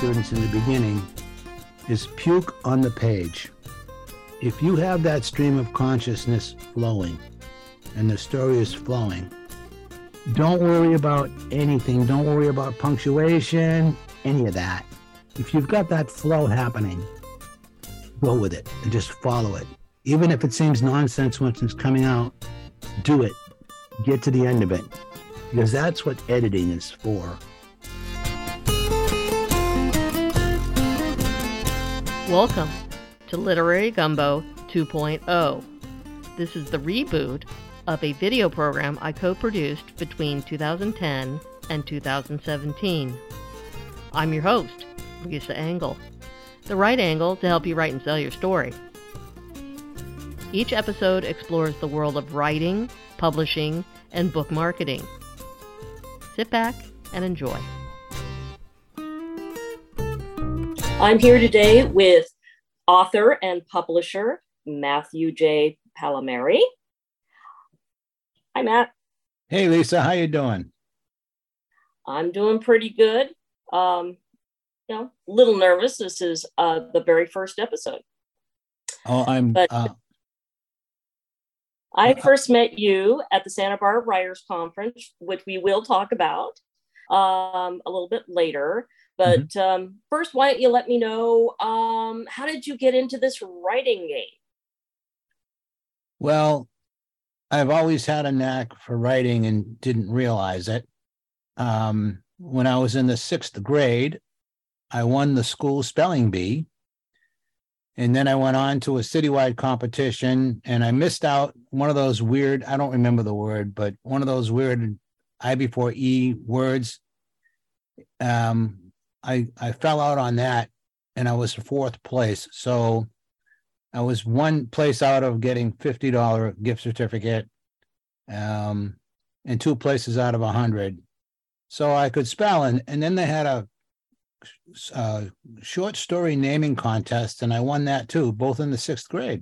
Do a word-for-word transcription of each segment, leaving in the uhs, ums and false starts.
students in the beginning is puke on the page. If you have that stream of consciousness flowing and the story is flowing, don't worry about anything. Don't worry about punctuation, any of that. If you've got that flow happening, go with it and just follow it. Even if it seems nonsense once it's coming out, do it. Get to the end of it, because that's what editing is for. Welcome to Literary Gumbo two point oh. This is the reboot of a video program I co-produced between two thousand ten and two thousand seventeen. I'm your host, Lisa Engel, the right angle to help you write and sell your story. Each episode explores the world of writing, publishing, and book marketing. Sit back and enjoy. I'm here today with author and publisher Matthew J. Palmieri. Hi, Matt. Hey, Lisa, how you doing? I'm doing pretty good. Um, you know, a little nervous. This is uh, the very first episode. Oh, I'm. But uh, I first met you at the Santa Barbara Writers Conference, which we will talk about um, a little bit later. But mm-hmm. um, first, why don't you let me know, um, how did you get into this writing game? Well, I've always had a knack for writing and didn't realize it. Um, when I was in the sixth grade, I won the school spelling bee. And then I went on to a citywide competition, and I missed out one of those weird, I don't remember the word, but one of those weird I before E words. Um, I, I fell out on that, and I was fourth place. So I was one place out of getting fifty dollars gift certificate, um, and two places out of one hundred. So I could spell, and, and then they had a, a short story naming contest, and I won that too, both in the sixth grade.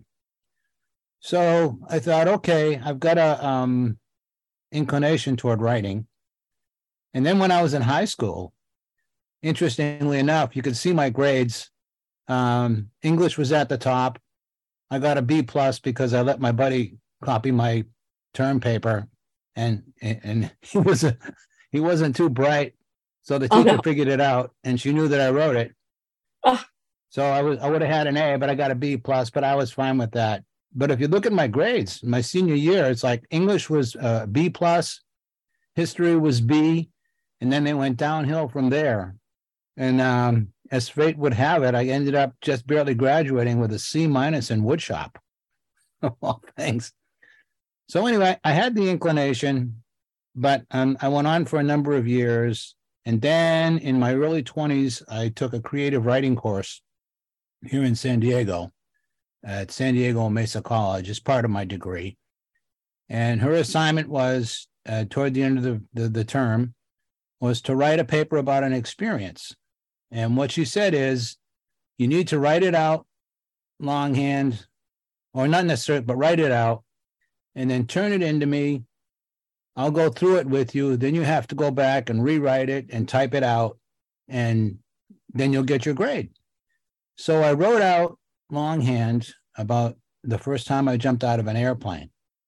So I thought, okay, I've got a um, inclination toward writing. And then when I was in high school, interestingly enough, you could see my grades. Um, English was at the top. I got a B plus because I let my buddy copy my term paper, and and he was a, he wasn't too bright, so the teacher oh, no. figured it out, and she knew that I wrote it. Oh. So I was I would have had an A, but I got a B plus, but I was fine with that. But if you look at my grades, my senior year, it's like English was uh, B plus, history was B, and then they went downhill from there. And um, as fate would have it, I ended up just barely graduating with a C minus in woodshop, of all things. So anyway, I had the inclination, but um, I went on for a number of years. And then in my early twenties, I took a creative writing course here in San Diego at San Diego Mesa College as part of my degree. And her assignment was, uh, toward the end of the, the, the term, was to write a paper about an experience. And what she said is, you need to write it out longhand, or not necessarily, but write it out, and then turn it into me. I'll go through it with you. Then you have to go back and rewrite it and type it out, and then you'll get your grade. So I wrote out longhand about the first time I jumped out of an airplane.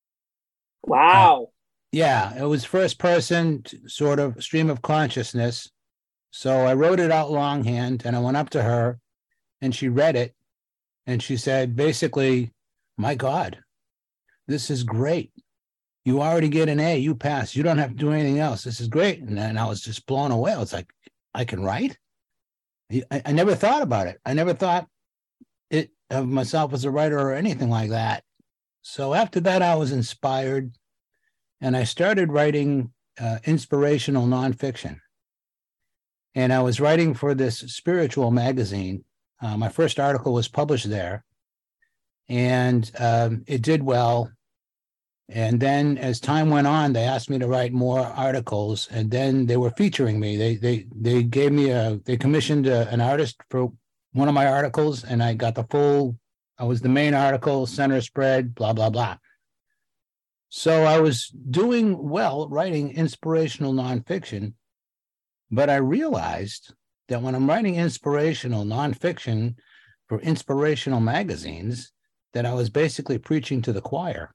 Wow. Uh, yeah, it was first person sort of stream of consciousness. So I wrote it out longhand, and I went up to her, and she read it, and she said, basically, my God, this is great. You already get an A, you pass. You don't have to do anything else. This is great. And then I was just blown away. I was like, I can write? I, I never thought about it. I never thought it of myself as a writer or anything like that. So after that, I was inspired, and I started writing uh, inspirational nonfiction. And I was writing for this spiritual magazine. Uh, my first article was published there, and um, it did well. And then as time went on, they asked me to write more articles, and then they were featuring me. They they they gave me a, they commissioned a, an artist for one of my articles, and I got the full, I was the main article, center spread, blah, blah, blah. So I was doing well writing inspirational nonfiction, but I realized that when I'm writing inspirational nonfiction for inspirational magazines, that I was basically preaching to the choir.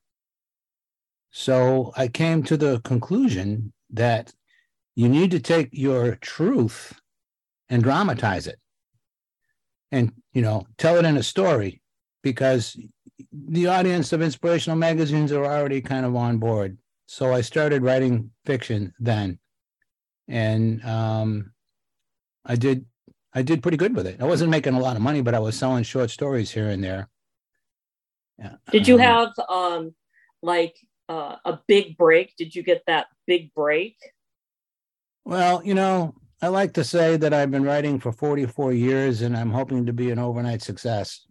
So I came to the conclusion that you need to take your truth and dramatize it and, you know, tell it in a story, because the audience of inspirational magazines are already kind of on board. So I started writing fiction then. And um, I did I did pretty good with it. I wasn't making a lot of money, but I was selling short stories here and there. Yeah. Did you um, have um, like uh, a big break? Did you get that big break? Well, you know, I like to say that I've been writing for forty-four years and I'm hoping to be an overnight success.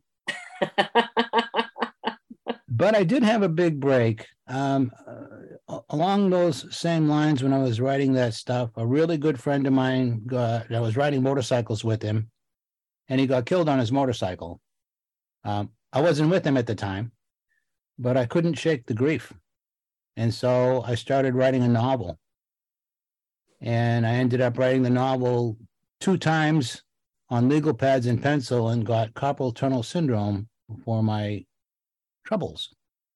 But I did have a big break. Um, uh, along those same lines, when I was writing that stuff, a really good friend of mine, got, I was riding motorcycles with him, and he got killed on his motorcycle. Um, I wasn't with him at the time, but I couldn't shake the grief. And so I started writing a novel. And I ended up writing the novel two times on legal pads and pencil and got carpal tunnel syndrome for my troubles.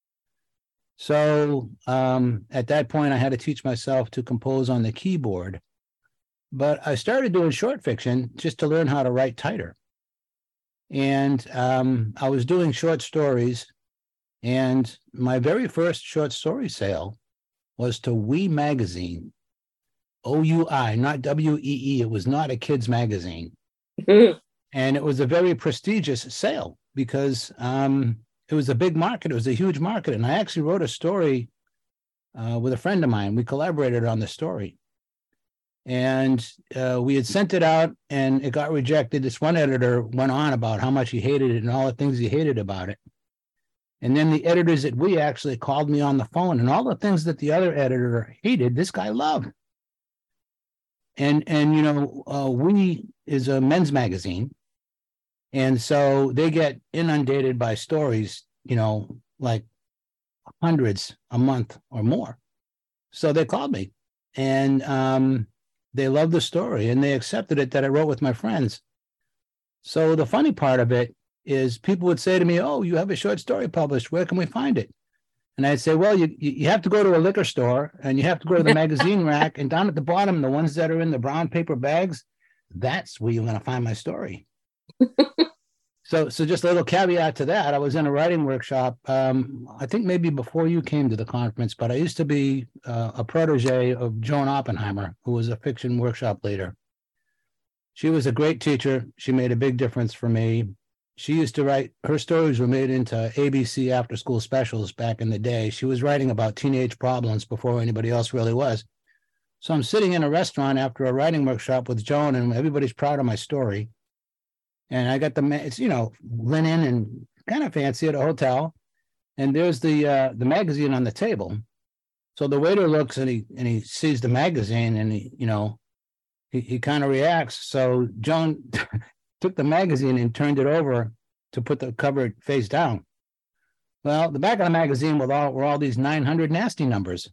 So um, at that point, I had to teach myself to compose on the keyboard. But I started doing short fiction just to learn how to write tighter. And um, I was doing short stories. And my very first short story sale was to We Magazine. O U I, not W E E. It was not a kids magazine. And it was a very prestigious sale because um, it was a big market. It was a huge market. And I actually wrote a story uh, with a friend of mine. We collaborated on the story. And uh, we had sent it out and it got rejected. This one editor went on about how much he hated it and all the things he hated about it. And then the editors at We actually called me on the phone, and all the things that the other editor hated, this guy loved. And, and you know, uh, We is a men's magazine. And so they get inundated by stories, you know, like hundreds a month or more. So they called me and um, they loved the story and they accepted it that I wrote with my friends. So the funny part of it is people would say to me, oh, you have a short story published. Where can we find it? And I'd say, well, you you have to go to a liquor store and you have to go to the magazine rack, and down at the bottom, the ones that are in the brown paper bags, that's where you're going to find my story. so so just a little caveat to that. I was in a writing workshop, um, I think maybe before you came to the conference, but I used to be uh, a protege of Joan Oppenheimer, who was a fiction workshop leader. She was a great teacher. She made a big difference for me. She used to write, her stories were made into A B C after school specials back in the day. She was writing about teenage problems before anybody else really was. So I'm sitting in a restaurant after a writing workshop with Joan, and everybody's proud of my story. And I got the, it's, you know, linen and kind of fancy at a hotel. And there's the uh, the magazine on the table. So the waiter looks and he and he sees the magazine and he, you know, he, he kind of reacts. So Joan took the magazine and turned it over to put the cover face down. Well, the back of the magazine were all, were all these nine hundred nasty numbers.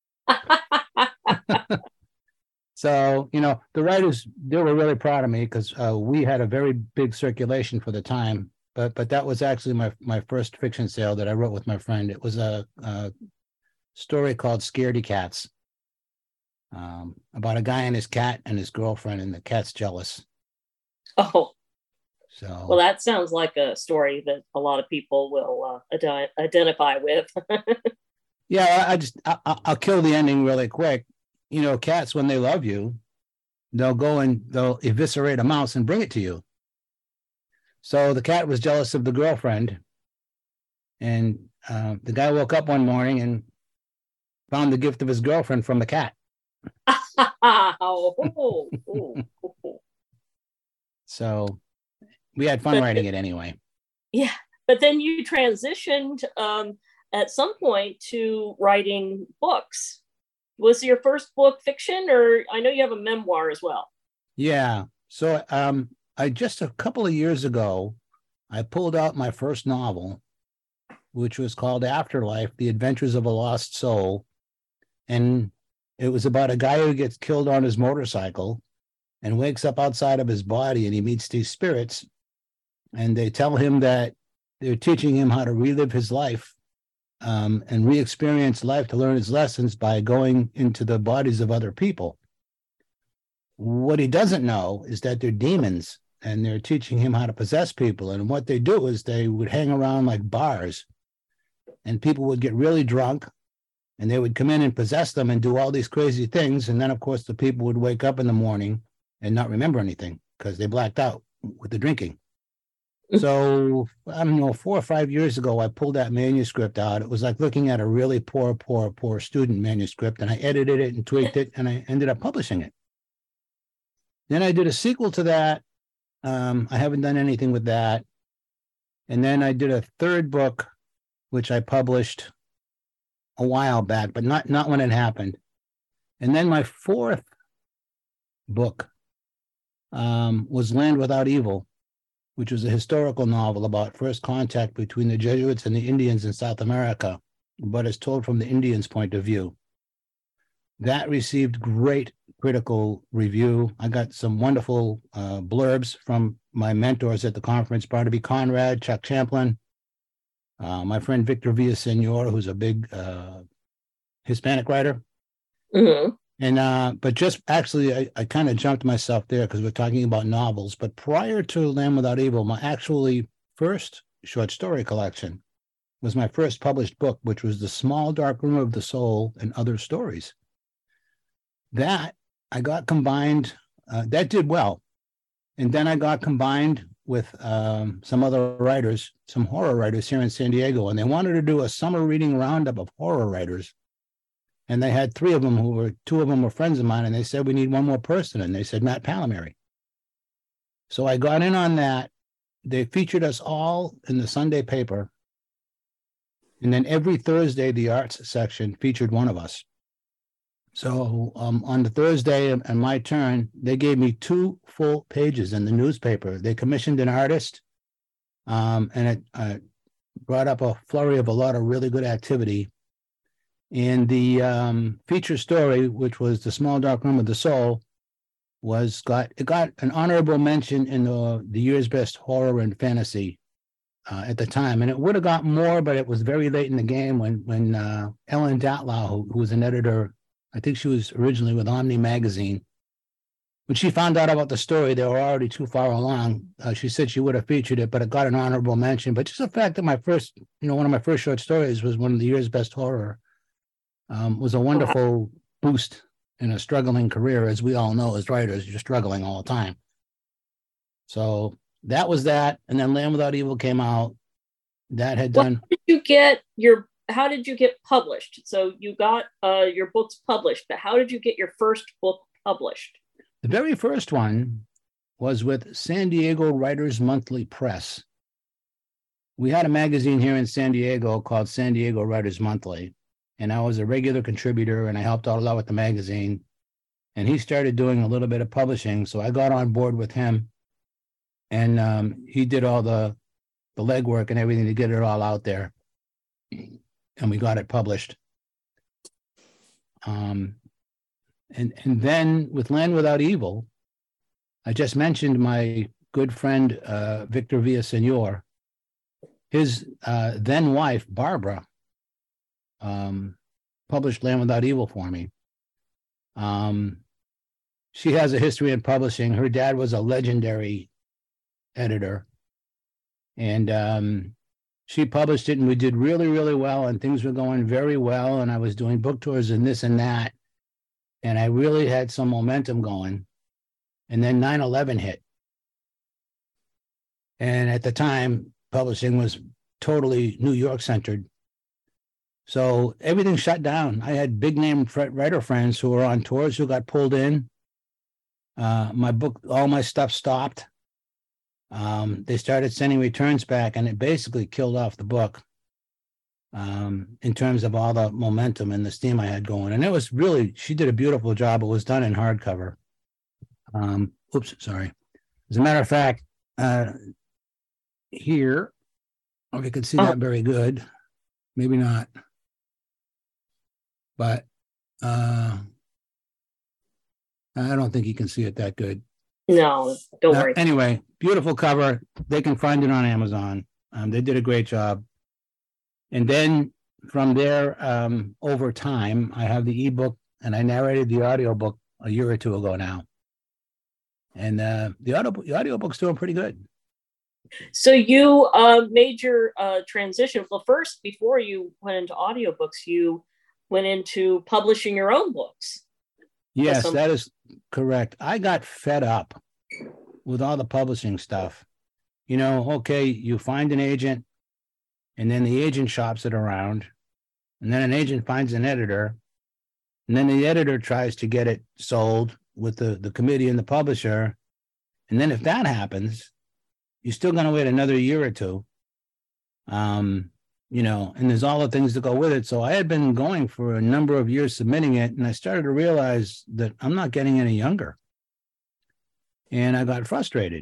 So, you know, the writers, they were really proud of me because uh, we had a very big circulation for the time. But but that was actually my, my first fiction sale that I wrote with my friend. It was a, a story called Scaredy Cats, um, about a guy and his cat and his girlfriend, and the cat's jealous. Oh. So, well, that sounds like a story that a lot of people will uh, ad- identify with. yeah, I just, I, I'll kill the ending really quick. You know, cats, when they love you, they'll go and they'll eviscerate a mouse and bring it to you. So the cat was jealous of the girlfriend. And uh, the guy woke up one morning and found the gift of his girlfriend from the cat. oh, oh, oh, oh. So we had fun but, writing it anyway. Yeah. But then you transitioned um, at some point to writing books. Was your first book fiction, or I know you have a memoir as well? Yeah. So um, I just a couple of years ago, I pulled out my first novel, which was called Afterlife, The Adventures of a Lost Soul. And it was about a guy who gets killed on his motorcycle. and wakes up outside of his body, and he meets these spirits, and they tell him that they're teaching him how to relive his life um, and re-experience life to learn his lessons by going into the bodies of other people. What he doesn't know is that they're demons, and they're teaching him how to possess people. And what they do is they would hang around like bars, and people would get really drunk, and they would come in and possess them and do all these crazy things. And then, of course, the people would wake up in the morning and not remember anything because they blacked out with the drinking. So, I don't know, four or five years ago, I pulled that manuscript out. It was like looking at a really poor, poor, poor student manuscript, and I edited it and tweaked it, and I ended up publishing it. Then I did a sequel to that. Um, I haven't done anything with that. And then I did a third book, which I published a while back, but not, not when it happened. And then my fourth book um, was Land Without Evil, which was a historical novel about first contact between the Jesuits and the Indians in South America, but it's told from the Indians' point of view. That received great critical review. I got some wonderful uh, blurbs from my mentors at the conference, Barnaby Conrad, Chuck Champlin, uh, my friend Victor Villasenor, who's a big uh, Hispanic writer. Mm-hmm. And uh, but just actually, I, I kind of jumped myself there because we're talking about novels. But prior to Land Without Evil, my actually first short story collection was my first published book, which was The Small Dark Room of the Soul and Other Stories. That I got combined, uh, that did well. And then I got combined with um, some other writers, some horror writers here in San Diego, and they wanted to do a summer reading roundup of horror writers. And they had three of them who were, two of them were friends of mine, and they said, we need one more person. And they said, Matt Palmieri. So I got in on that. They featured us all in the Sunday paper. And then every Thursday, the arts section featured one of us. So um, on the Thursday and my turn, they gave me two full pages in the newspaper. They commissioned an artist, um, and it uh, brought up a flurry of a lot of really good activity. And the um, feature story, which was The Small Dark Room of the Soul, was got it got an honorable mention in the the year's best horror and fantasy uh, at the time. And it would have got more, but it was very late in the game when when uh, Ellen Datlow, who, who was an editor, I think she was originally with Omni Magazine, when she found out about the story, they were already too far along. Uh, she said she would have featured it, but it got an honorable mention. But just the fact that my first, you know, one of my first short stories was one of the year's best horror. Um, was a wonderful boost in a struggling career. As we all know, as writers, you're struggling all the time. So that was that. And then Land Without Evil came out. That had done. What did you get your, how did you get published? So you got uh, your books published, but how did you get your first book published? The very first one was with San Diego Writers Monthly Press. We had a magazine here in San Diego called San Diego Writers Monthly. And I was a regular contributor, and I helped out a lot with the magazine. And he started doing a little bit of publishing, so I got on board with him. And um, he did all the, the legwork and everything to get it all out there. And we got it published. Um, and, and then with Land Without Evil, I just mentioned my good friend, uh, Victor Villasenor. His uh, then wife, Barbara, um, published Land Without Evil for me. Um, she has a history in publishing. Her dad was a legendary editor, and um, she published it, and we did really, really well, and things were going very well, and I was doing book tours and this and that, and I really had some momentum going. And then nine eleven hit. And at the time, publishing was totally New York centered. So everything shut down. I had big name writer friends who were on tours who got pulled in. Uh, my book, all my stuff stopped. Um, they started sending returns back, and it basically killed off the book um, in terms of all the momentum and the steam I had going. And it was really, she did a beautiful job. It was done in hardcover. Um, oops, sorry. As a matter of fact, uh, here, if you can see that very good, maybe not. But uh, I don't think you can see it that good. No, don't Uh, worry. anyway, beautiful cover. They can find it on Amazon. Um, they did a great job. And then from there, um, over time, I have the ebook, and I narrated the audiobook a year or two ago now. And uh, the audio the audiobook's doing pretty good. So you uh, made your uh, transition. Well, first, before you went into audiobooks, you went into publishing your own books. Yes, some- that is correct. I got fed up with all the publishing stuff. You know, okay, you find an agent, and then the agent shops it around, and then an agent finds an editor, and then the editor tries to get it sold with the, the committee and the publisher. And then if that happens, you're still going to wait another year or two. Um, you know, and there's all the things that go with it. So I had been going for a number of years submitting it, and I started to realize that I'm not getting any younger. And I got frustrated.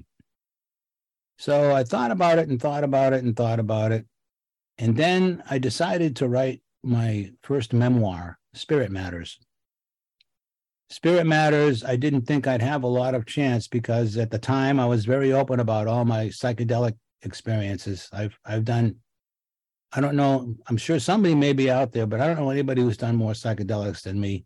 So I thought about it and thought about it and thought about it. And then I decided to write my first memoir, Spirit Matters. Spirit Matters, I didn't think I'd have a lot of chance because at the time I was very open about all my psychedelic experiences. I've I've done, I don't know, I'm sure somebody may be out there, but I don't know anybody who's done more psychedelics than me.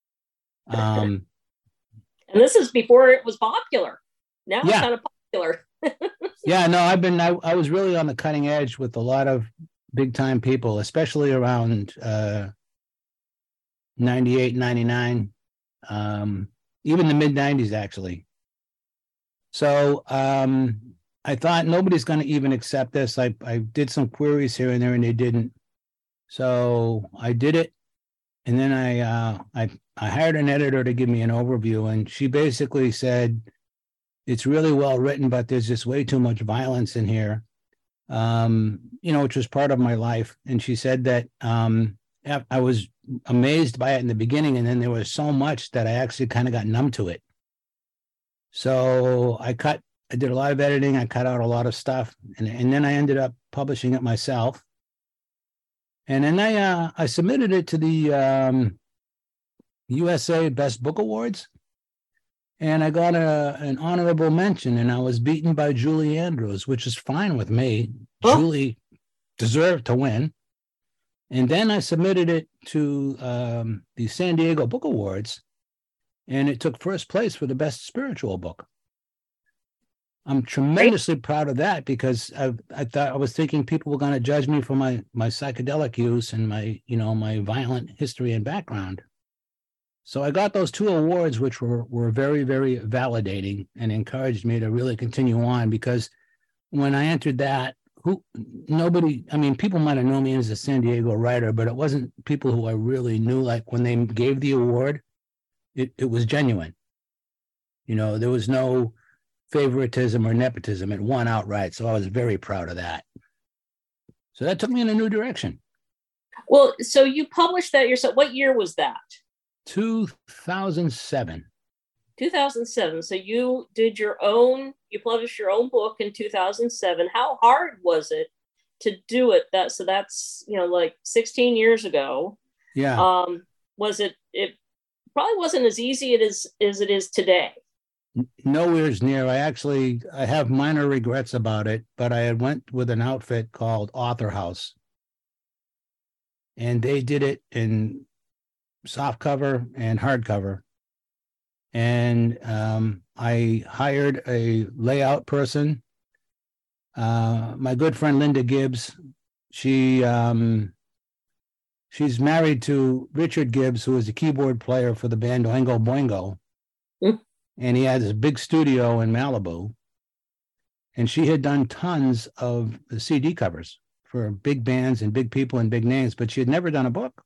Um, and this is before it was popular. Now yeah. it's kind of popular. Yeah, no, I've been, I, I was really on the cutting edge with a lot of big time people, especially around uh, ninety-eight, ninety-nine. Um, even the mid nineties, actually. So um, I thought nobody's going to even accept this. I, I did some queries here and there, and they didn't. So I did it, and then I uh, I I hired an editor to give me an overview, and she basically said it's really well written, but there's just way too much violence in here. Um, you know, which was part of my life. And she said that um, I was amazed by it in the beginning, and then there was so much that I actually kind of got numb to it. So I cut, I did a lot of editing, I cut out a lot of stuff, and, and then I ended up publishing it myself. And then I uh, I submitted it to the um, U S A Best Book Awards, and I got a, an honorable mention, and I was beaten by Julie Andrews, which is fine with me. Oh. Julie deserved to win. And then I submitted it to um, the San Diego Book Awards, and it took first place for the best spiritual book. I'm tremendously Great. proud of that because I, I thought I was thinking people were going to judge me for my my psychedelic use and my you know my violent history and background. So I got those two awards, which were were very very validating and encouraged me to really continue on, because when I entered that, who nobody, I mean, people might have known me as a San Diego writer, but it wasn't people who I really knew. Like when they gave the award, it, it was genuine. You know, there was no favoritism or nepotism. It won outright. So I was very proud of that. So that took me in a new direction. Well, so you published that yourself. What year was that? two thousand seven. two thousand seven. So you did your own, you published your own book in two thousand seven. How hard was it to do it? That so that's, you know, like sixteen years ago. Yeah. Um, was it, it probably wasn't as easy it is, as it is today. Nowhere near. I actually, I have minor regrets about it, but I had went with an outfit called Author House, and they did it in softcover and hardcover. And um, I hired a layout person. Uh, my good friend Linda Gibbs, she um, she's married to Richard Gibbs, who is a keyboard player for the band Oingo Boingo. Mm. And he had this big studio in Malibu. And she had done tons of C D covers for big bands and big people and big names, but she had never done a book.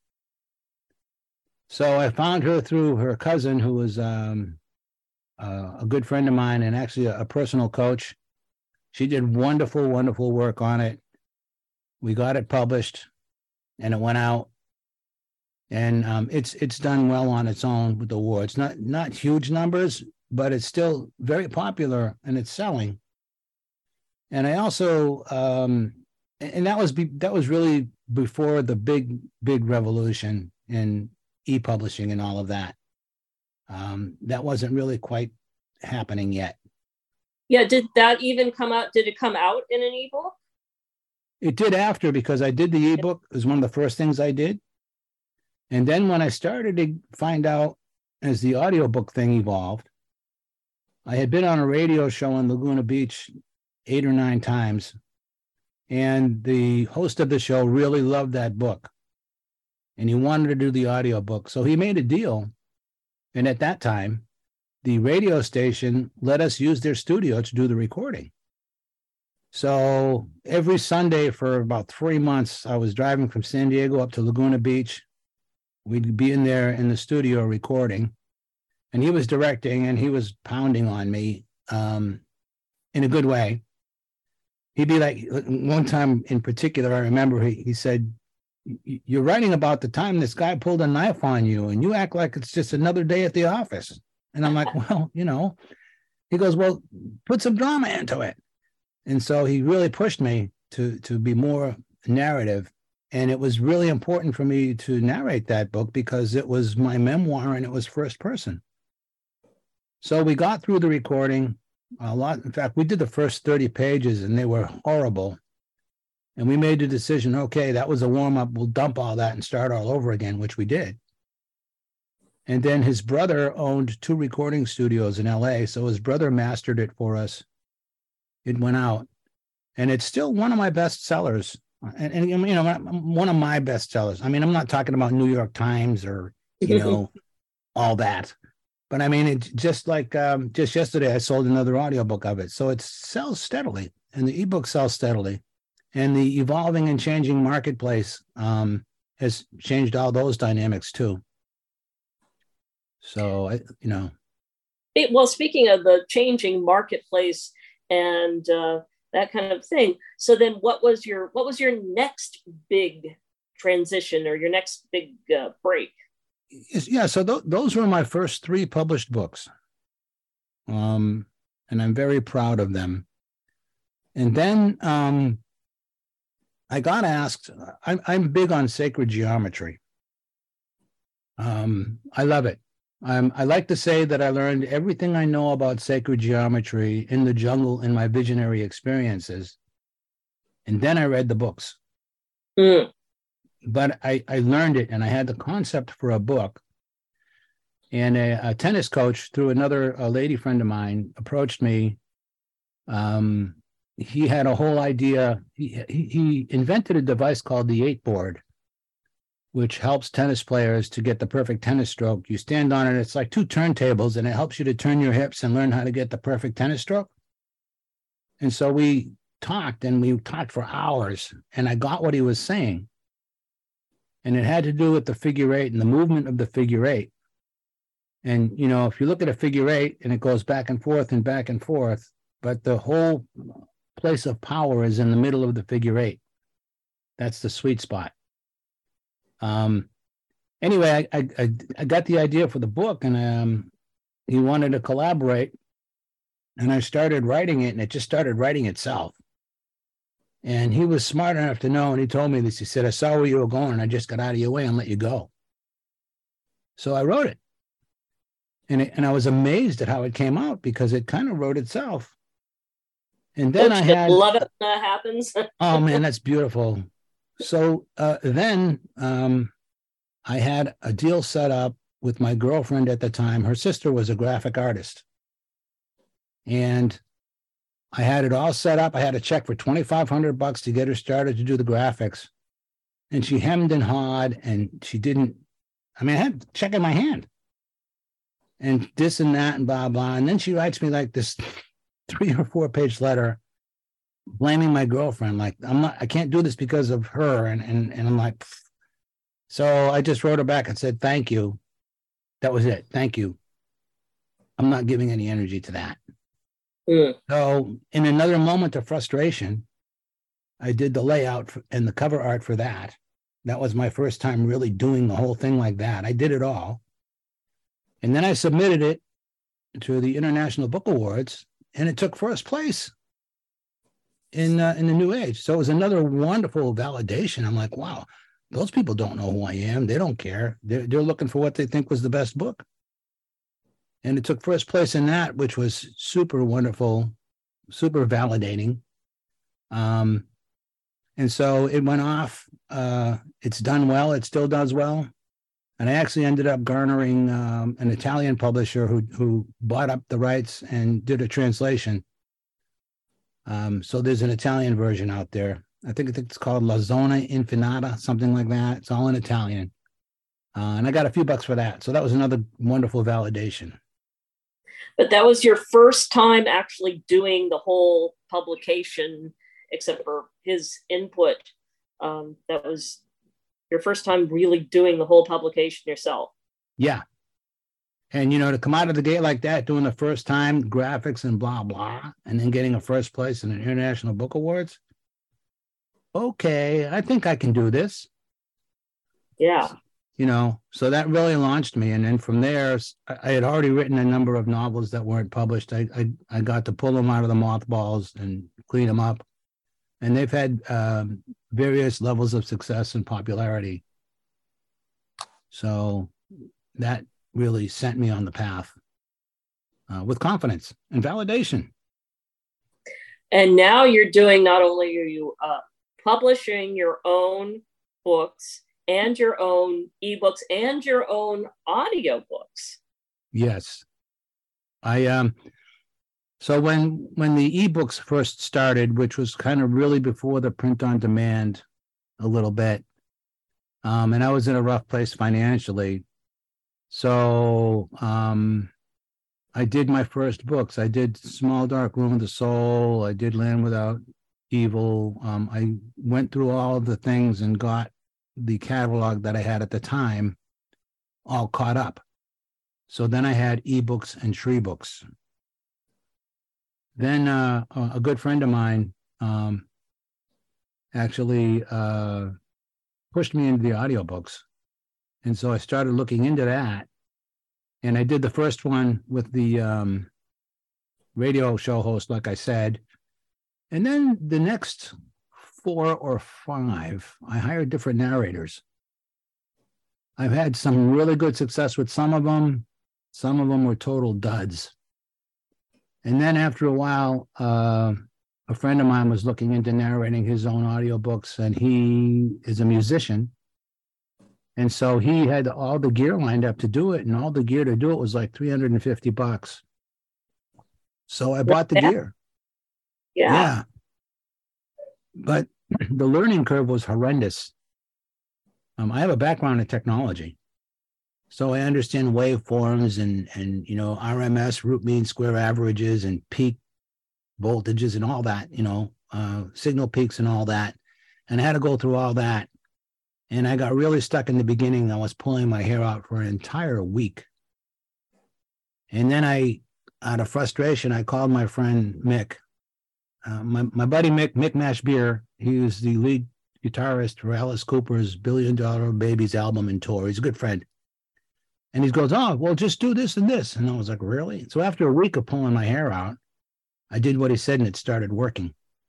So I found her through her cousin, who was um, uh, a good friend of mine and actually a, a personal coach. She did wonderful, wonderful work on it. We got it published, and it went out. And um, it's it's done well on its own with the awards. Not not huge numbers, but it's still very popular and it's selling. And I also, um, and that was be, that was really before the big big revolution in e-publishing and all of that. Um, that wasn't really quite happening yet. Yeah, did that even come out? Did it come out in an ebook? It did after, because I did the ebook. It was one of the first things I did. And then when I started to find out as the audiobook thing evolved, I had been on a radio show in Laguna Beach eight or nine times. And the host of the show really loved that book. And he wanted to do the audiobook. So he made a deal. And at that time, the radio station let us use their studio to do the recording. So every Sunday for about three months, I was driving from San Diego up to Laguna Beach. We'd be in there in the studio recording, and he was directing, and he was pounding on me um, in a good way. He'd be like, one time in particular, I remember he, he said, "You're writing about the time this guy pulled a knife on you, and you act like it's just another day at the office." And I'm like, well, you know, he goes, "Well, put some drama into it." And so he really pushed me to, to be more narrative. And it was really important for me to narrate that book because it was my memoir and it was first person. So we got through the recording a lot. In fact, we did the first thirty pages and they were horrible. And we made the decision, okay, that was a warm up. We'll dump all that and start all over again, which we did. And then his brother owned two recording studios in L A. So his brother mastered it for us. It went out, and it's still one of my best sellers. And, and you know, one of my best sellers. I mean, I'm not talking about New York Times or, you know, all that. But I mean, it just like um, just yesterday, I sold another audiobook of it. So it sells steadily, and the ebook sells steadily. And the evolving and changing marketplace um, has changed all those dynamics too. So, I, you know. It, well, speaking of the changing marketplace and uh, that kind of thing. So then what was your, what was your next big transition or your next big uh, break? Yeah. So th- those were my first three published books. Um, and I'm very proud of them. And then um, I got asked, I'm, I'm big on sacred geometry. Um, I love it. Um, I like to say that I learned everything I know about sacred geometry in the jungle in my visionary experiences. And then I read the books. Mm. But I, I learned it, and I had the concept for a book. And a, a tennis coach, through another a lady friend of mine, approached me. Um, he had a whole idea. He, he, he invented a device called the eight board, which helps tennis players to get the perfect tennis stroke. You stand on it, it's like two turntables, and it helps you to turn your hips and learn how to get the perfect tennis stroke. And so we talked, and we talked for hours, and I got what he was saying. And it had to do with the figure eight and the movement of the figure eight. And, you know, if you look at a figure eight, and it goes back and forth and back and forth, but the whole place of power is in the middle of the figure eight. That's the sweet spot. Um, anyway, I, I, I got the idea for the book, and um, he wanted to collaborate, and I started writing it, and it just started writing itself. And he was smart enough to know, and he told me this. He said, "I saw where you were going, and I just got out of your way and let you go." So I wrote it, and it, and I was amazed at how it came out because it kind of wrote itself. And then Don't I you had love it when that happens. oh man, that's beautiful. So uh, then um, I had a deal set up with my girlfriend at the time. Her sister was a graphic artist. And I had it all set up. I had a check for twenty-five hundred bucks to get her started to do the graphics. And she hemmed and hawed, and she didn't, I mean, I had the check in my hand. And this and that and blah, blah. And then she writes me like this three or four page letter blaming my girlfriend, like, I'm not, I can't do this because of her. And, and, and I'm like, pfft. So I just wrote her back and said, "Thank you." That was it. Thank you. I'm not giving any energy to that. Mm. So in another moment of frustration, I did the layout for, and the cover art for that. That was my first time really doing the whole thing like that. I did it all. And then I submitted it to the International Book Awards, and it took first place in uh, in the New Age. So it was another wonderful validation. I'm like, wow, those people don't know who I am. They don't care. They're, they're looking for what they think was the best book. And it took first place in that, which was super wonderful. super validating. Um, and so it went off. Uh, it's done well. It still does well. And I actually ended up garnering um, an Italian publisher who who bought up the rights and did a translation. Um, so there's an Italian version out there. I think, I think it's called La Zona Infinita, something like that. It's all in Italian. Uh, and I got a few bucks for that. So that was another wonderful validation. But that was your first time actually doing the whole publication, except for his input. Um, that was your first time really doing the whole publication yourself. Yeah. And, you know, to come out of the gate like that, doing the first time graphics and blah, blah, and then getting a first place in an International Book Awards. Okay, I think I can do this. Yeah. You know, so that really launched me. And then from there, I had already written a number of novels that weren't published. I I, I got to pull them out of the mothballs and clean them up. And they've had um, various levels of success and popularity. So that really sent me on the path uh, with confidence and validation. And now you're doing, not only are you uh, publishing your own books and your own ebooks and your own audiobooks. Yes. I um so when when the ebooks first started, which was kind of really before the print on demand a little bit, um, and I was in a rough place financially. So um I did my first books. I did Small Dark Room of the Soul. I did Land Without Evil. Um, I went through all of the things and got the catalog that I had at the time all caught up. So then I had ebooks and tree books. Then uh, a good friend of mine um, actually uh, pushed me into the audiobooks. And so I started looking into that. And I did the first one with the um, radio show host, like I said. And then the next four or five, I hired different narrators. I've had some really good success with some of them. Some of them were total duds. And then after a while, uh, a friend of mine was looking into narrating his own audiobooks, and he is a musician. And so he had all the gear lined up to do it, and all the gear to do it was like three hundred fifty bucks. So I bought the yeah. gear. Yeah. Yeah. But the learning curve was horrendous. Um, I have a background in technology. So I understand waveforms and, and, you know, R M S, root mean square averages, and peak voltages and all that, you know, uh, signal peaks and all that. And I had to go through all that. And I got really stuck in the beginning. I was pulling my hair out for an entire week. And then I, out of frustration, I called my friend Mick. Uh, my, my buddy Mick, Mick Mashbeer, he was the lead guitarist for Alice Cooper's Billion Dollar Babies album and tour. He's a good friend. And he goes, oh, well, just do this and this. And I was like, really? So after a week of pulling my hair out, I did what he said, and it started working.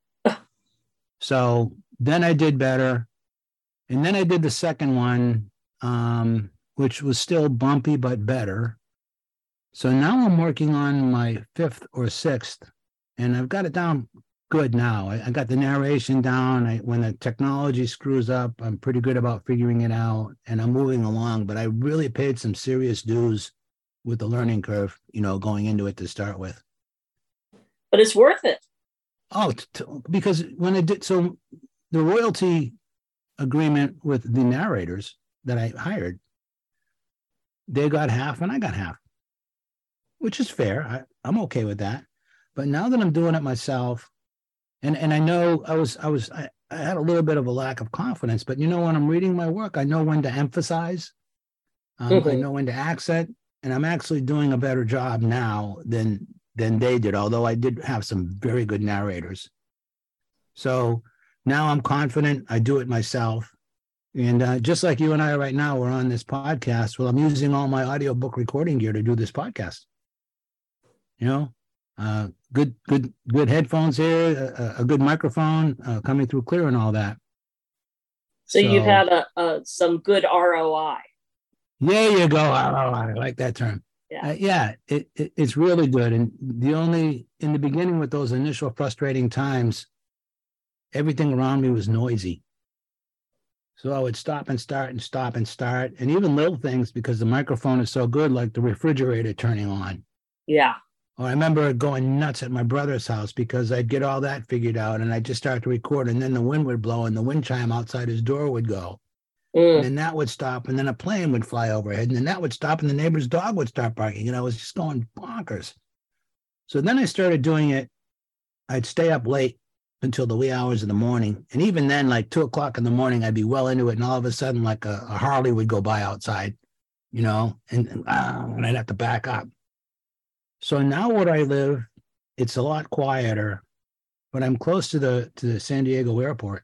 So then I did better. And then I did the second one, um, which was still bumpy, but better. So now I'm working on my fifth or sixth, and I've got it down good now. I, I got the narration down. I, when the technology screws up, I'm pretty good about figuring it out, and I'm moving along. But I really paid some serious dues with the learning curve, you know, going into it to start with. But it's worth it. Oh, t- t- because when I did, so the royalty agreement with the narrators that I hired, they got half and I got half, which is fair. I, I'm okay with that. But now that I'm doing it myself, and, and I know I was, I was, I, I had a little bit of a lack of confidence, but you know, when I'm reading my work, I know when to emphasize, um, mm-hmm. I know when to accent, and I'm actually doing a better job now than, than they did, although I did have some very good narrators. So now I'm confident. I do it myself. And uh, just like you and I right now, we're on this podcast. Well, I'm using all my audiobook recording gear to do this podcast. You know, uh, good, good, good headphones here, a, a good microphone uh, coming through clear and all that. So, so you've had a, a, some good R O I. There you go. R O I. I like that term. Yeah. Uh, yeah, it, it, it's really good. And the only, in the beginning with those initial frustrating times, everything around me was noisy. So I would stop and start and stop and start. And even little things, because the microphone is so good, like the refrigerator turning on. Yeah. Or I remember going nuts at my brother's house because I'd get all that figured out and I'd just start to record, and then the wind would blow and the wind chime outside his door would go. Mm. And then that would stop, and then a plane would fly overhead, and then that would stop, and the neighbor's dog would start barking. And I was just going bonkers. So then I started doing it. I'd stay up late until the wee hours of the morning. And even then, like two o'clock in the morning, I'd be well into it. And all of a sudden, like a, a Harley would go by outside, you know, and, and, uh, and I'd have to back up. So now where I live, it's a lot quieter, but I'm close to the to the San Diego airport.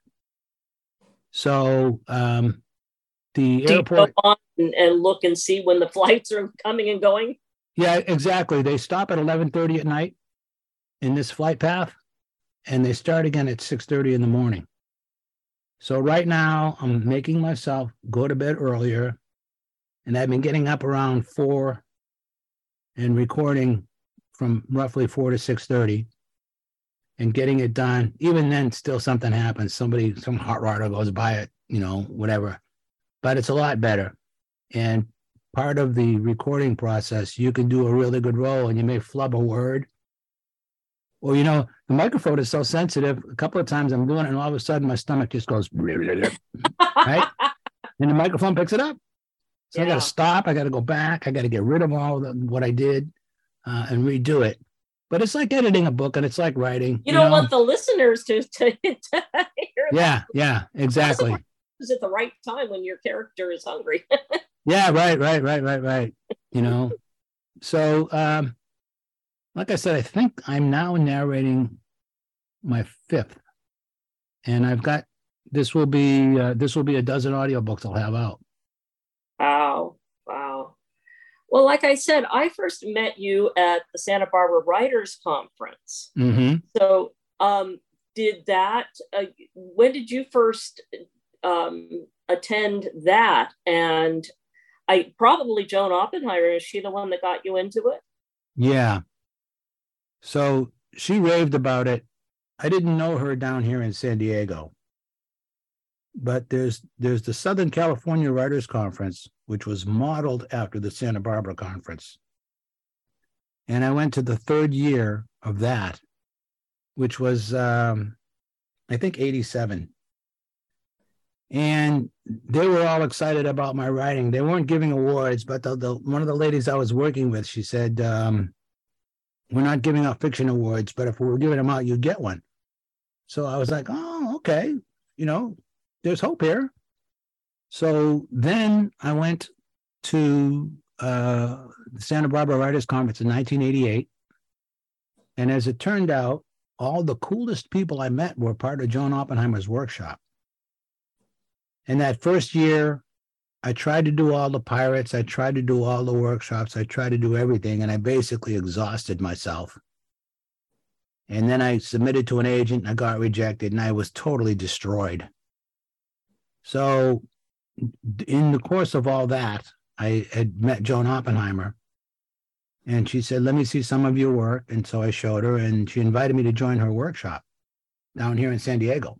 So um, the Do airport. You go on and, and look and see when the flights are coming and going? Yeah, exactly. They stop at eleven thirty at night in this flight path, and they start again at six thirty in the morning. So right now, I'm making myself go to bed earlier, and I've been getting up around four and recording from roughly four to six thirty and getting it done. Even then, still something happens. Somebody, some hot rodder goes by it, you know, whatever. But it's a lot better. And part of the recording process, you can do a really good roll and you may flub a word. Or, you know, the microphone is so sensitive. A couple of times I'm doing it and all of a sudden my stomach just goes, right? And the microphone picks it up. So yeah. I got to stop. I got to go back. I got to get rid of all the, what I did uh, and redo it. But it's like editing a book, and it's like writing. You, you don't know? want the listeners to, to, to hear Yeah, that. yeah, exactly. It's at the right time when your character is hungry. Yeah, right, right, right, right, right. You know, so um, like I said, I think I'm now narrating my fifth, and I've got this will be uh, this will be a dozen audiobooks I'll have out. Wow. Wow. Well, like I said, I first met you at the Santa Barbara Writers Conference. Mm-hmm. So um, did that, uh, when did you first um, attend that? And I probably Joan Oppenheimer, is she the one that got you into it? Yeah. So she raved about it. I didn't know her down here in San Diego. But there's there's the Southern California Writers Conference, which was modeled after the Santa Barbara Conference. And I went to the third year of that, which was, um, I think, eighty-seven. And they were all excited about my writing. They weren't giving awards, but the, the one of the ladies I was working with, she said, um, we're not giving out fiction awards, but if we were giving them out, you'd get one. So I was like, oh, okay, you know, there's hope here. So then I went to uh, the Santa Barbara Writers Conference in nineteen eighty-eight. And as it turned out, all the coolest people I met were part of Joan Oppenheimer's workshop. And that first year, I tried to do all the pirates. I tried to do all the workshops. I tried to do everything. And I basically exhausted myself. And then I submitted to an agent. And I got rejected. And I was totally destroyed. So in the course of all that, I had met Joan Oppenheimer, and she said, let me see some of your work. And so I showed her, and she invited me to join her workshop down here in San Diego.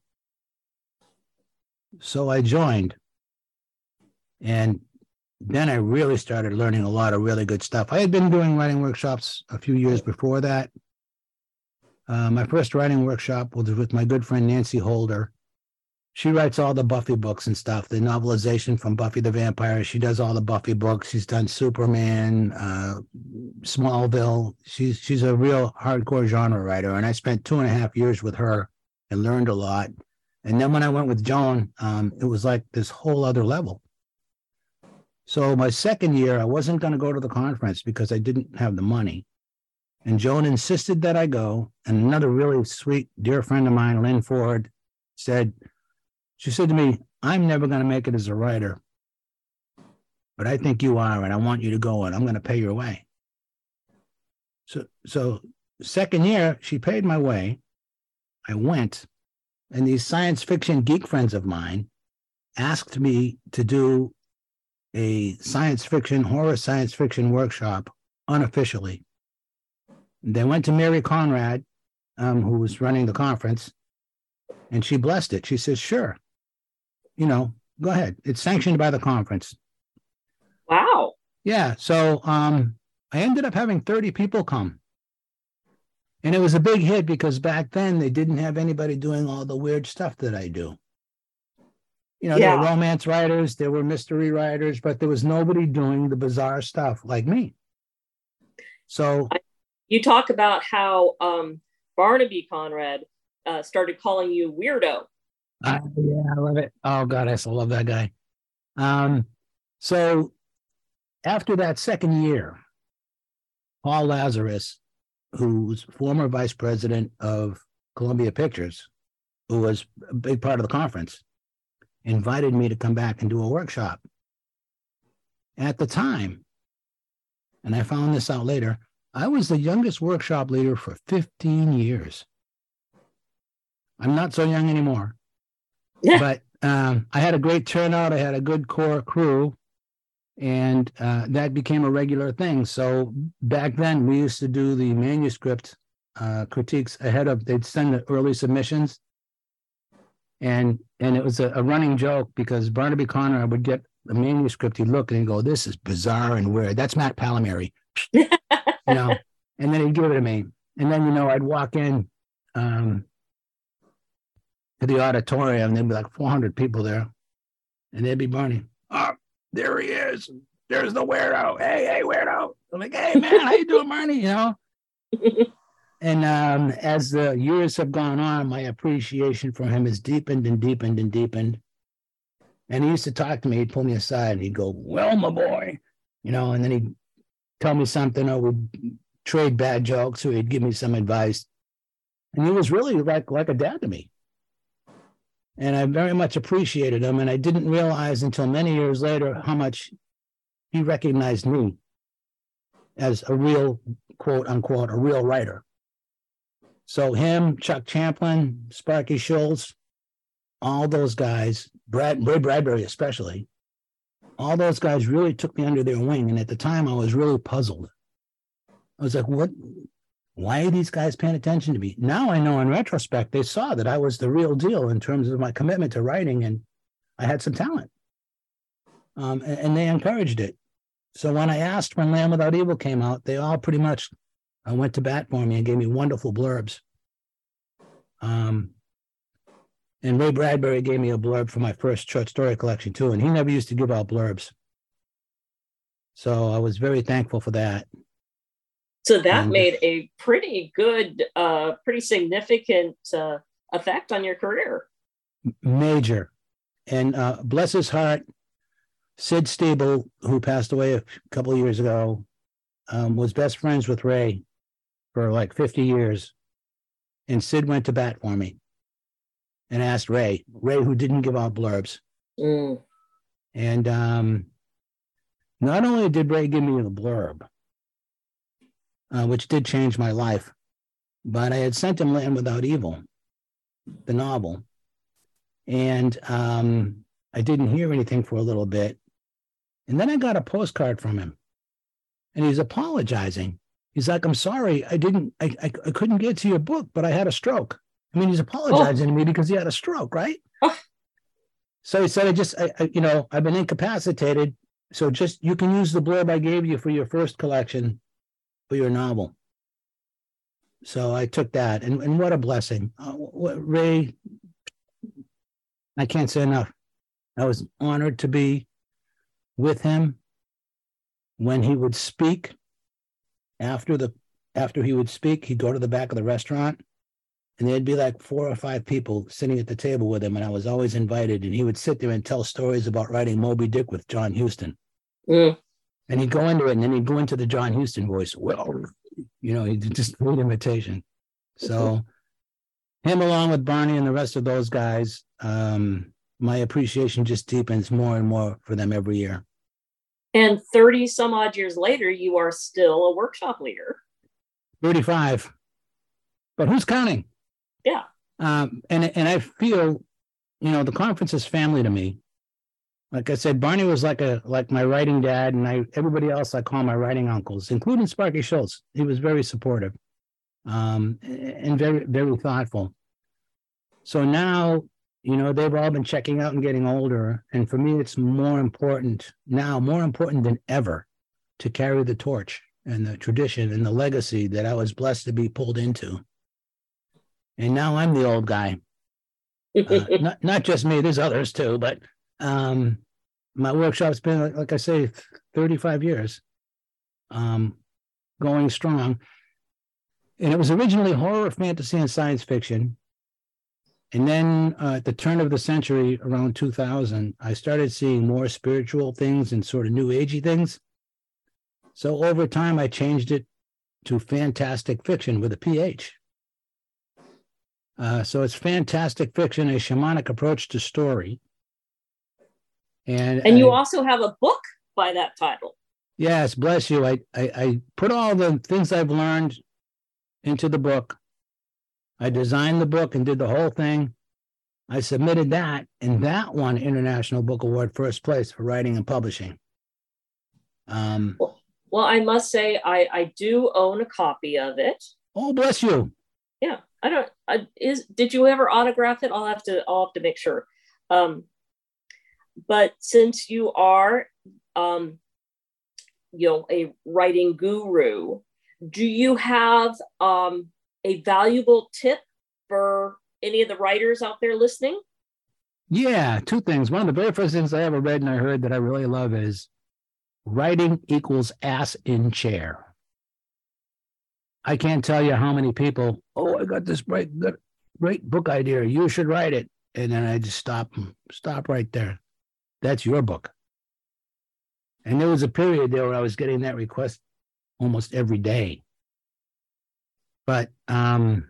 So I joined, and then I really started learning a lot of really good stuff. I had been doing writing workshops a few years before that. Uh, my first writing workshop was with my good friend Nancy Holder. She writes all the Buffy books and stuff, the novelization from Buffy the Vampire. She does all the Buffy books. She's done Superman, uh, Smallville. She's she's a real hardcore genre writer. And I spent two and a half years with her and learned a lot. And then when I went with Joan, um, it was like this whole other level. So my second year, I wasn't going to go to the conference because I didn't have the money. And Joan insisted that I go. And another really sweet, dear friend of mine, Lynn Ford, said, She said to me, I'm never going to make it as a writer, but I think you are, and I want you to go, and I'm going to pay your way. So, so second year, she paid my way. I went, and these science fiction geek friends of mine asked me to do a science fiction, horror science fiction workshop unofficially. They went to Mary Conrad, um, who was running the conference, and she blessed it. She says, sure, you know, go ahead. It's sanctioned by the conference. Wow. Yeah. So um, I ended up having thirty people come. And it was a big hit because back then they didn't have anybody doing all the weird stuff that I do. You know, Yeah. there were romance writers, there were mystery writers, but there was nobody doing the bizarre stuff like me. So you talk about how um, Barnaby Conrad uh, started calling you weirdo. Uh, yeah, I love it. Oh God, I still love that guy. Um, so after that second year, Paul Lazarus, who's former vice president of Columbia Pictures, who was a big part of the conference, invited me to come back and do a workshop. At the time, and I found this out later, I was the youngest workshop leader for fifteen years. I'm not so young anymore. But um, I had a great turnout. I had a good core crew, and uh, that became a regular thing. So back then, we used to do the manuscript uh, critiques ahead of, they'd send the early submissions. And and it was a, a running joke because Barnaby Conrad would get the manuscript, he'd look and he'd go, this is bizarre and weird. That's Matt Palmieri. You know, and then he'd give it to me. And then, you know, I'd walk in um, to the auditorium, and there'd be like four hundred people there. And there'd be Barney. Oh, there he is. There's the weirdo. Hey, hey, weirdo. I'm like, hey, man, how you doing, Barney? You know? And um, as the years have gone on, my appreciation for him has deepened and deepened and deepened. And he used to talk to me. He'd pull me aside and he'd go, well, my boy, you know, and then he'd tell me something, or we'd trade bad jokes, or he'd give me some advice. And he was really like, like a dad to me. And I very much appreciated him. And I didn't realize until many years later how much he recognized me as a real, quote unquote, a real writer. So him, Chuck Champlin, Sparky Schultz, all those guys, Brad, Ray Bradbury especially, all those guys really took me under their wing. And at the time, I was really puzzled. I was like, what? Why are these guys paying attention to me? Now I know in retrospect, they saw that I was the real deal in terms of my commitment to writing, and I had some talent. Um, and, and they encouraged it. So when I asked when Land Without Evil came out, they all pretty much uh, went to bat for me and gave me wonderful blurbs. Um, and Ray Bradbury gave me a blurb for my first short story collection too, and he never used to give out blurbs. So I was very thankful for that. So that and, made a pretty good, uh, pretty significant uh, effect on your career. Major. And uh, bless his heart, Sid Stiebel, who passed away a couple of years ago, um, was best friends with Ray for like fifty years. And Sid went to bat for me and asked Ray, Ray who didn't give out blurbs. Mm. And um, not only did Ray give me the blurb, uh, which did change my life, but I had sent him Land Without Evil, the novel. And um, I didn't hear anything for a little bit. And then I got a postcard from him. And he's apologizing. He's like, I'm sorry, I didn't, I, I, I couldn't get to your book, but I had a stroke. I mean, he's apologizing oh. to me because he had a stroke, right? Oh. So he said, I just, I, I, you know, I've been incapacitated. So just, you can use the blurb I gave you for your first collection for your novel. So I took that. And, and what a blessing. Uh, what, Ray, I can't say enough. I was honored to be with him when he would speak. After the after he would speak, he'd go to the back of the restaurant, and there'd be like four or five people sitting at the table with him, and I was always invited. And he would sit there and tell stories about writing Moby Dick with John Huston. Mm. And he'd go into it, and then he'd go into the John Huston voice. Well, you know, he just great imitation. So him, along with Barney and the rest of those guys, um, my appreciation just deepens more and more for them every year. And thirty some odd years later, you are still a workshop leader. thirty-five. But who's counting? Yeah. Um, and, and I feel, you know, the conference is family to me. Like I said, Barney was like a like my writing dad, and I everybody else I call my writing uncles, including Sparky Schultz. He was very supportive, um, and very very thoughtful. So now, you know, they've all been checking out and getting older, and for me, it's more important now, more important than ever, to carry the torch and the tradition and the legacy that I was blessed to be pulled into. And now I'm the old guy. Uh, not not just me, there's others too, but. Um, my workshop's been, like, like I say, thirty-five years, um, going strong. And it was originally horror, fantasy, and science fiction. And then uh, at the turn of the century, around two thousand, I started seeing more spiritual things and sort of new agey things. So over time, I changed it to fantastic fiction with a P H. Uh, so it's fantastic fiction, a shamanic approach to story. And, and you I, also have a book by that title. Yes, bless you. I, I I put all the things I've learned into the book. I designed the book and did the whole thing. I submitted that, and that won International Book Award first place for writing and publishing. Um, well, well, I must say I, I do own a copy of it. Oh, bless you. Yeah, I don't. I, is did you ever autograph it? I'll have to. I'll have to make sure. Um, But since you are, um, you know, a writing guru, do you have um, a valuable tip for any of the writers out there listening? Yeah, two things. One of the very first things I ever read and I heard that I really love is writing equals ass in chair. I can't tell you how many people, oh, I got this great, great book idea. You should write it. And then I just stop, stop right there. That's your book. And there was a period there where I was getting that request almost every day. But um,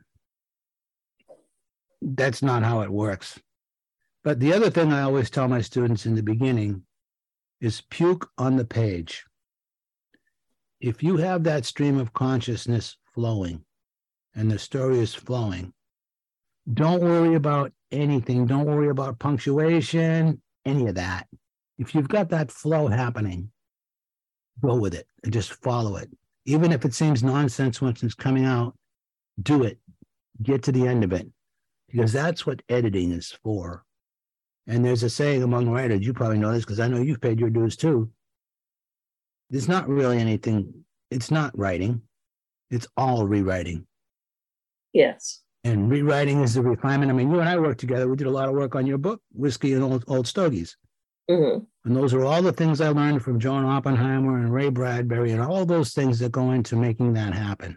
that's not how it works. But the other thing I always tell my students in the beginning is puke on the page. If you have that stream of consciousness flowing and the story is flowing, don't worry about anything. Don't worry about punctuation, any of that. If you've got that flow happening, go with it and just follow it. Even if it seems nonsense once it's coming out, do it. Get to the end of it, because that's what editing is for. And there's a saying among writers, you probably know this because I know you've paid your dues too. There's not really anything, it's not writing, it's all rewriting. Yes. And rewriting is the refinement. I mean, you and I worked together. We did a lot of work on your book, Whiskey and Old, Old Stogies. Mm-hmm. And those are all the things I learned from Joan Oppenheimer and Ray Bradbury and all those things that go into making that happen.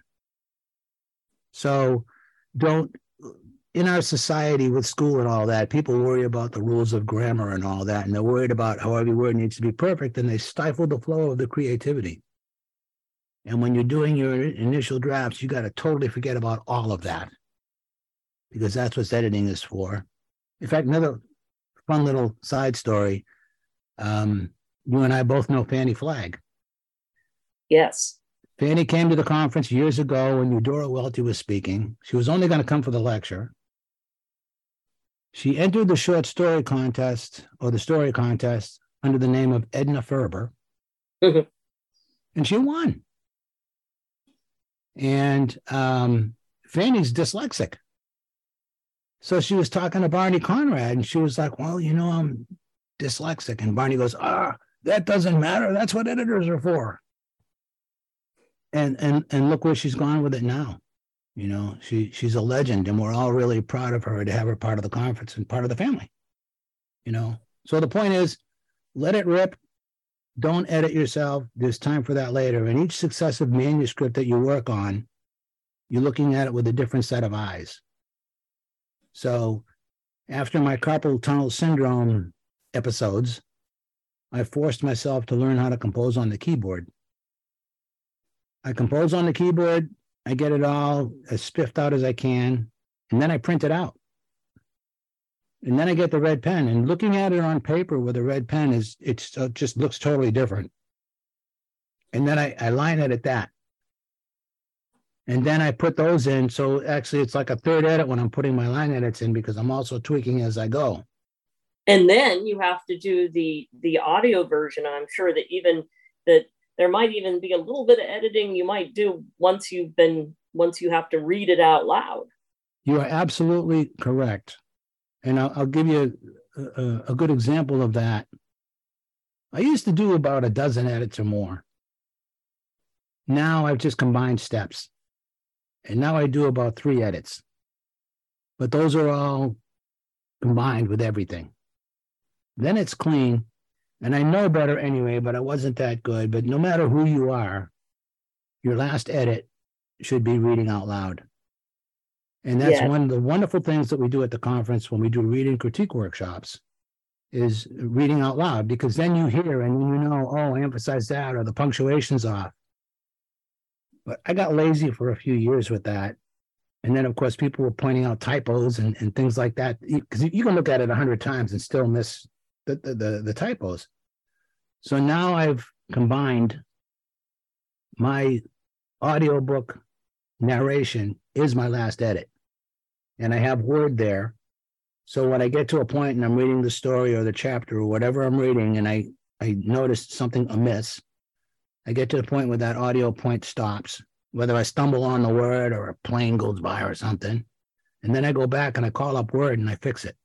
So don't, in our society with school and all that, people worry about the rules of grammar and all that, and they're worried about how every word needs to be perfect, and they stifle the flow of the creativity. And when you're doing your initial drafts, you got to totally forget about all of that, because that's what editing is for. In fact, another fun little side story. Um, you and I both know Fannie Flagg. Yes. Fannie came to the conference years ago when Eudora Welty was speaking. She was only going to come for the lecture. She entered the short story contest, or the story contest, under the name of Edna Ferber. Mm-hmm. And she won. And um, Fannie's dyslexic. So she was talking to Barney Conrad, and she was like, well, you know, I'm dyslexic. And Barney goes, ah, that doesn't matter. That's what editors are for. And and and look where she's gone with it now. You know, she she's a legend, and we're all really proud of her to have her part of the conference and part of the family. You know, so the point is, let it rip. Don't edit yourself. There's time for that later. And each successive manuscript that you work on, you're looking at it with a different set of eyes. So after my carpal tunnel syndrome episodes, I forced myself to learn how to compose on the keyboard. I compose on the keyboard, I get it all as spiffed out as I can, and then I print it out. And then I get the red pen, and looking at it on paper with a red pen is, it's, it just looks totally different. And then I, I line edit that. And then I put those in. So actually it's like a third edit when I'm putting my line edits in, because I'm also tweaking as I go. And then you have to do the the audio version. I'm sure that even that there might even be a little bit of editing you might do once you've been once you have to read it out loud. You are absolutely correct. And I'll, I'll give you a, a, a good example of that. I used to do about a dozen edits or more. Now I've just combined steps. And now I do about three edits. But those are all combined with everything. Then it's clean. And I know better anyway, but I wasn't that good. But no matter who you are, your last edit should be reading out loud. And that's Yeah. one of the wonderful things that we do at the conference when we do reading critique workshops is reading out loud, because then you hear and you know, oh, I emphasize that, or the punctuation's off. But I got lazy for a few years with that. And then, of course, people were pointing out typos and, and things like that, because you can look at it a hundred times and still miss the, the, the, the typos. So now I've combined my audiobook narration is my last edit. And I have Word there. So when I get to a point and I'm reading the story or the chapter or whatever I'm reading, and I, I noticed something amiss, I get to the point where that audio point stops, whether I stumble on the word or a plane goes by or something. And then I go back and I call up Word and I fix it.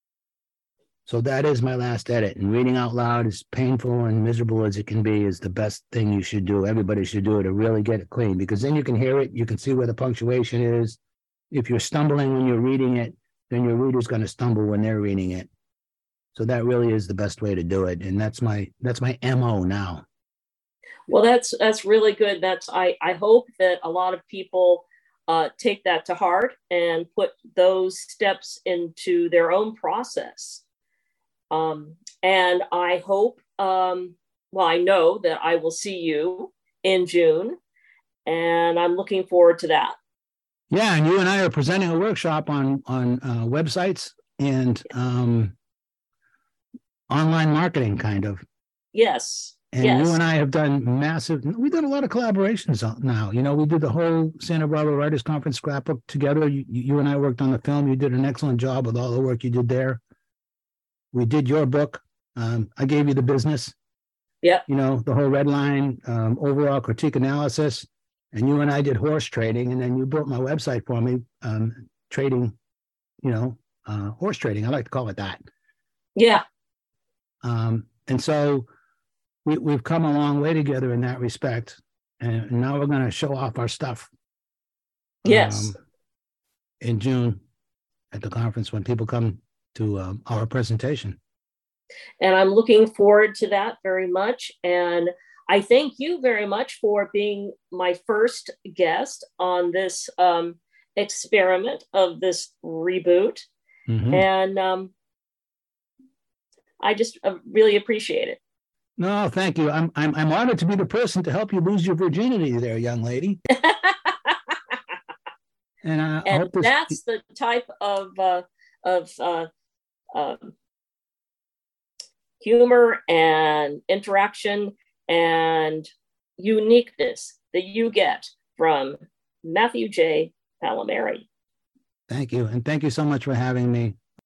So that is my last edit. And reading out loud, as painful and miserable as it can be, is the best thing you should do. Everybody should do it to really get it clean, because then you can hear it. You can see where the punctuation is. If you're stumbling when you're reading it, then your reader's going to stumble when they're reading it. So that really is the best way to do it. And that's my that's my M O now. Well, that's that's really good. That's I, I hope that a lot of people uh, take that to heart and put those steps into their own process. Um, and I hope, um, well, I know that I will see you in June, and I'm looking forward to that. Yeah, and you and I are presenting a workshop on on uh, websites and um, online marketing, kind of. Yes. And yes. you and I have done massive, we've done a lot of collaborations now. You know, we did the whole Santa Barbara Writers Conference scrapbook together. You, you and I worked on the film. You did an excellent job with all the work you did there. We did your book. Um, I gave you the business. Yeah. You know, the whole red line, um, overall critique analysis. And you and I did horse trading. And then you built my website for me, um, trading, you know, uh, horse trading. I like to call it that. Yeah. Um, and so we, we've come a long way together in that respect. And now we're going to show off our stuff. Yes. Um, in June at the conference when people come to um, our presentation. And I'm looking forward to that very much. And I thank you very much for being my first guest on this um, experiment of this reboot. Mm-hmm. And um, I just uh, really appreciate it. No, thank you. I'm, I'm, I'm honored to be the person to help you lose your virginity there, young lady. and I and hope this... that's the type of, uh, of uh, um, humor and interaction and uniqueness that you get from Matthew J. Palmieri. Thank you. And thank you so much for having me.